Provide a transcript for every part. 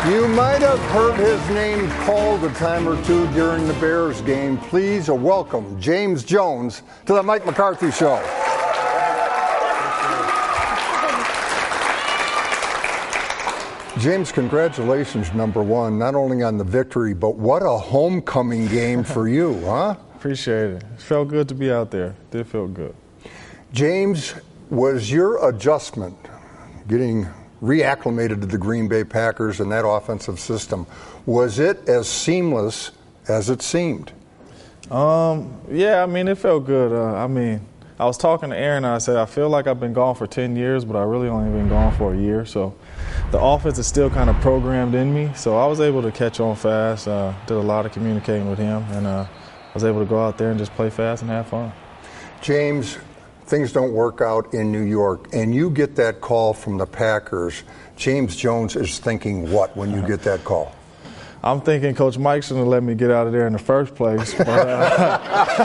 You might have heard his name called a time or two during the Bears game. Please welcome James Jones to the Mike McCarthy Show. James, congratulations, number one, not only on the victory, but what a homecoming game for you, huh? Appreciate it. It felt good to be out there. It did feel good. James, was your adjustment getting reacclimated to the Green Bay Packers and that offensive system, was it as seamless as it seemed? Yeah, I mean, it felt good. I was talking to Aaron and I said, I feel like I've been gone for 10 years, but I really only been gone for a year. So the offense is still kind of programmed in me. So I was able to catch on fast, did a lot of communicating with him, and I was able to go out there and just play fast and have fun. James, things don't work out in New York, and you get that call from the Packers. James Jones is thinking what when you get that call? I'm thinking Coach Mike shouldn't have let me get out of there in the first place. But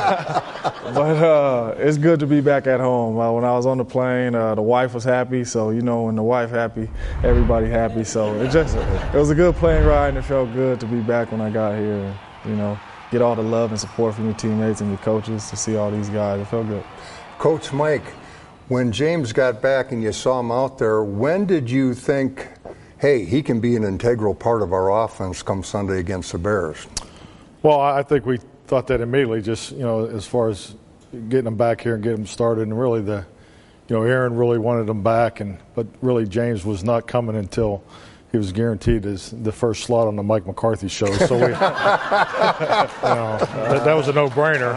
it's good to be back at home. When I was on the plane, the wife was happy. So, you know, when the wife happy, everybody happy. So it was a good plane ride, and it felt good to be back when I got here. And, you know, get all the love and support from your teammates and your coaches, to see all these guys. It felt good. Coach Mike, when James got back and you saw him out there, when did you think, hey, he can be an integral part of our offense come Sunday against the Bears? Well, I think we thought that immediately, just, you know, as far as getting him back here and getting him started. And really Aaron really wanted him back, but really James was not coming until he was guaranteed the first slot on the Mike McCarthy Show. So that was a no-brainer.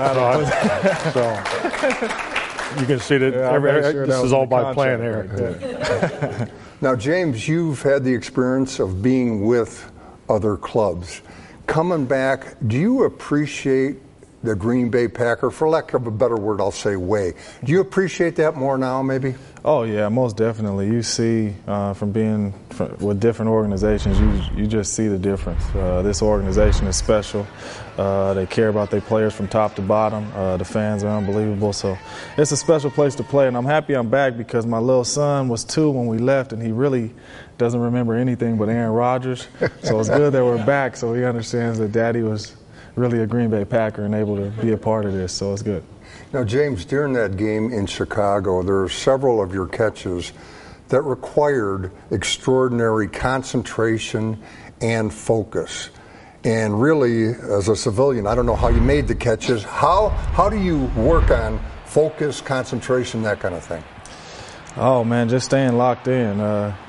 So you can see that this is all by plan here. Right. Now, James, you've had the experience of being with other clubs. Coming back, do you appreciate the Green Bay Packer, for lack of a better word, I'll say way? Do you appreciate that more now, maybe? Oh, yeah, most definitely. You see, from being with different organizations, you just see the difference. This organization is special. They care about their players from top to bottom. The fans are unbelievable. So it's a special place to play, and I'm happy I'm back because my little son was 2 when we left, and he really doesn't remember anything but Aaron Rodgers. So it's good that we're back, so he understands that Daddy was really a Green Bay Packer and able to be a part of this, so it's good. Now, James, during that game in Chicago, there are several of your catches that required extraordinary concentration and focus. And really, as a civilian, I don't know how you made the catches. How do you work on focus, concentration, that kind of thing? Oh, man, just staying locked in.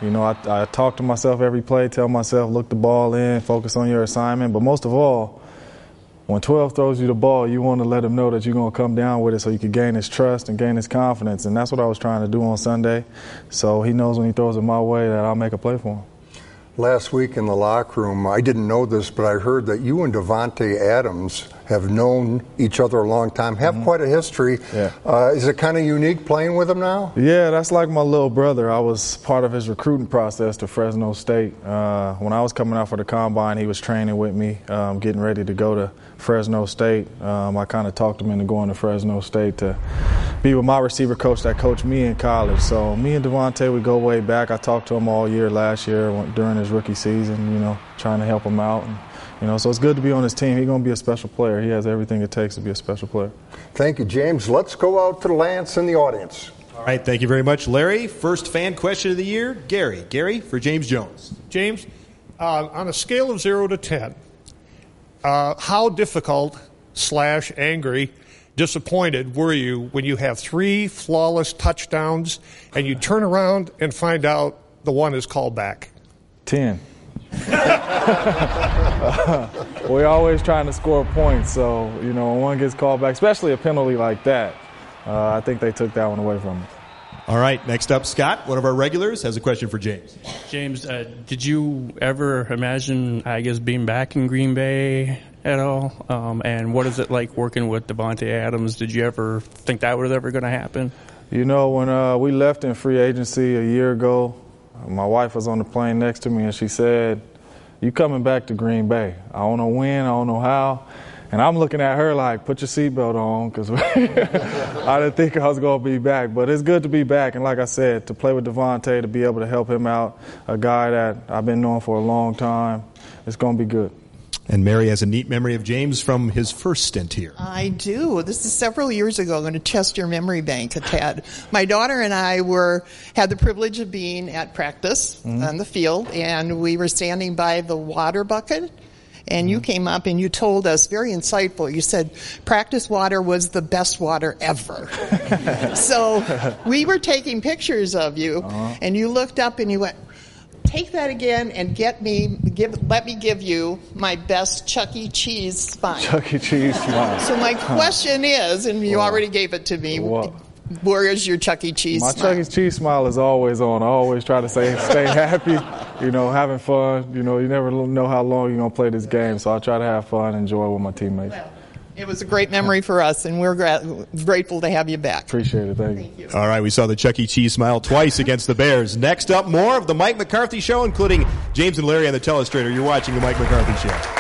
I talk to myself every play, tell myself, look the ball in, focus on your assignment. But most of all, when 12 throws you the ball, you want to let him know that you're going to come down with it so you can gain his trust and gain his confidence. And that's what I was trying to do on Sunday. So he knows when he throws it my way that I'll make a play for him. Last week in the locker room, I didn't know this, but I heard that you and Davante Adams have known each other a long time, have quite a history. Yeah. Is it kind of unique playing with him now? Yeah, that's like my little brother. I was part of his recruiting process to Fresno State. When I was coming out for the combine, he was training with me, getting ready to go to Fresno State. I kind of talked him into going to Fresno State to be with my receiver coach that coached me in college. So me and Davante, we go way back. I talked to him all year last year during his rookie season, trying to help him out. And, so it's good to be on his team. He's going to be a special player. He has everything it takes to be a special player. Thank you, James. Let's go out to Lance in the audience. All right, thank you very much, Larry. First fan question of the year, Gary. Gary for James Jones. James, on a scale of 0 to 10, how difficult / angry, disappointed were you when you have 3 flawless touchdowns and you turn around and find out the one is called back? 10. We're always trying to score points, so when one gets called back, especially a penalty like that, I think they took that one away from us. All right, next up, Scott, one of our regulars, has a question for James. James, did you ever imagine, being back in Green Bay at all? And what is it like working with Davante Adams? Did you ever think that was ever going to happen? When we left in free agency a year ago, my wife was on the plane next to me, and she said, "You coming back to Green Bay? I don't know when, I don't know how." And I'm looking at her like, put your seatbelt on, because I didn't think I was going to be back. But it's good to be back. And like I said, to play with Devontae, to be able to help him out, a guy that I've been knowing for a long time, it's going to be good. And Mary has a neat memory of James from his first stint here. I do. This is several years ago. I'm going to test your memory bank a tad. My daughter and I had the privilege of being at practice on the field, and we were standing by the water bucket. And you came up and you told us, very insightful, you said practice water was the best water ever. So we were taking pictures of you, and you looked up and you went, take that again and let me give you my best Chuck E. Cheese smile. Chuck E. Cheese smile. So my question is, and you already gave it to me, where is your Chuck E. Cheese smile? My Chuck E. Cheese smile is always on. I always try to stay happy, having fun. You never know how long you're going to play this game, so I try to have fun and enjoy with my teammates. Well, it was a great memory for us, and we're grateful to have you back. Appreciate it. Thank you. All right, we saw the Chuck E. Cheese smile twice against the Bears. Next up, more of the Mike McCarthy Show, including James and Larry on the telestrator. You're watching the Mike McCarthy Show.